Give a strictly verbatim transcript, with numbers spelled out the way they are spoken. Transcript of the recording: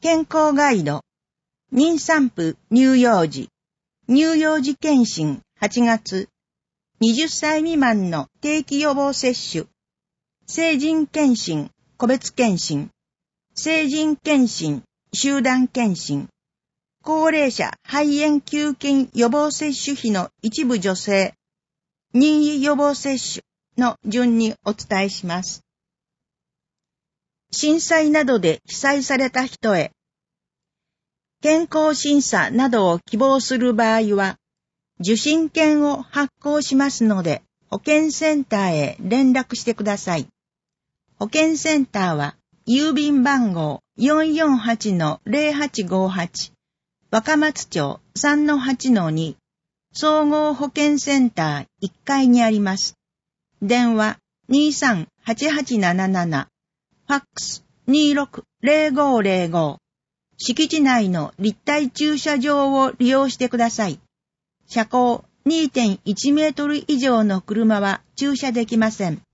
健康ガイド、妊産婦乳幼児、乳幼児検診はちがつ、はたち未満の定期予防接種、成人検診、個別検診、成人検診、集団検診、高齢者肺炎球菌予防接種費の一部助成、任意予防接種の順にお伝えします。震災などで被災された人へ、健康審査などを希望する場合は、受診券を発行しますので、保健センターへ連絡してください。保健センターは、郵便番号 よんよんはちのゼロはちごはち、若松町 さんのはちのに、総合保健センターいっかいにあります。電話 にさんはちはちなななな、ファックス にろくゼロごゼロご、敷地内の立体駐車場を利用してください。車高 にてんいち メートル以上の車は駐車できません。